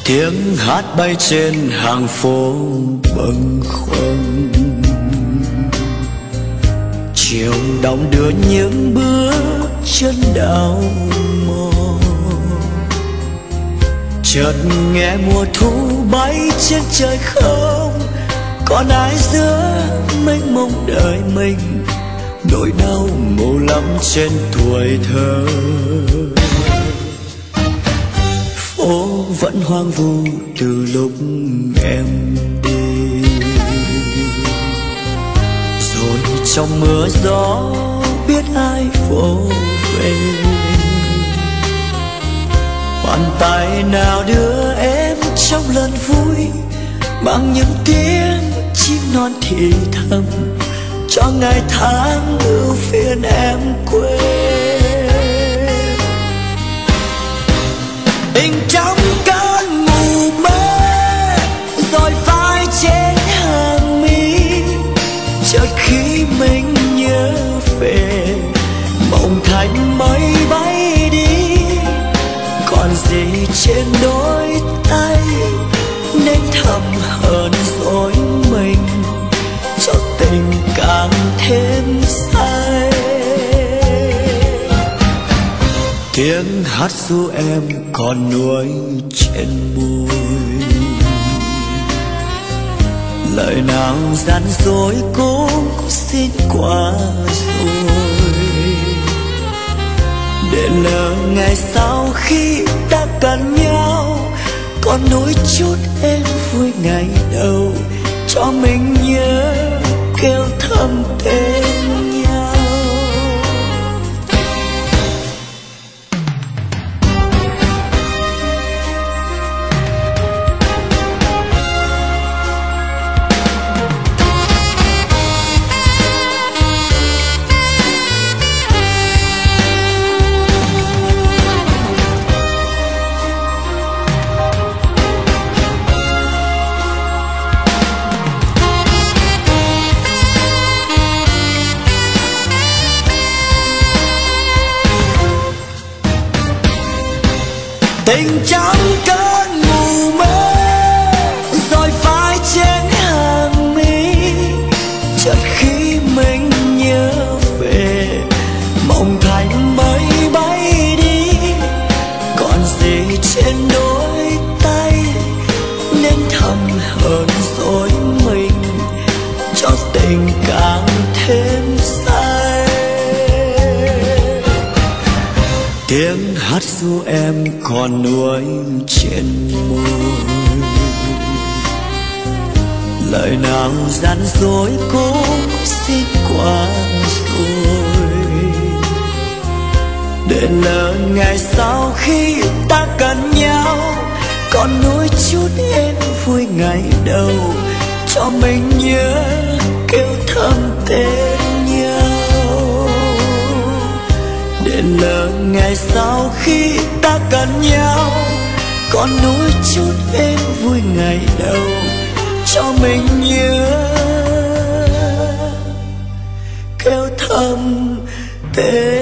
Tiếng hát bay trên hàng phố bâng khuâng, chiều đong đưa những bước chân đau mòn. Chợt nghe mùa thu bay trên trời không còn ai giữa mênh mông đời mình, nỗi đau ngộ lắm trên tuổi thơ. Phố vẫn hoang vu từ lúc em đi, rồi trong mưa gió biết ai vỗ về. Bàn tay nào đưa em trong lần vui, mang những tiếng chim non thì thầm cho ngày tháng ưu phiền em quên. Tình trong cơn mù mê rồi phai trên hàng mi, chợt khi mình nhớ về mộng thành mây bay đi. Còn gì trên đôi tay nên thầm hờn dỗi mình, cho tình càng thêm say. Tiếng hát ru em còn nuối trên môi, lời nào gian dối cũng xin qua rồi, để lỡ ngày sau khi ta cần nhau. Còn nuối chút em vui ngày đầu, cho mình nhớ kêu thầm tên nhau. Tình trong cơn mù mê rồi phai trên hàng mi, chợt khi mình nhớ về mộng thành mây bay đi. Còn gì trên đôi tay nên thầm hờn dỗi mình, cho tình càng thêm say. Tiếng hát ru em còn nuối trên môi, lời nào gian dối cũng xin qua rồi, để lỡ ngày sau khi ta cần nhau. Còn nuối chút em vui ngày đầu, cho mình nhớ kêu thầm tên nhau, để lỡ ngày sau khi ta cần nhau. Còn nuối chút em vui ngày đầu, cho mình nhớ kêu thầm tên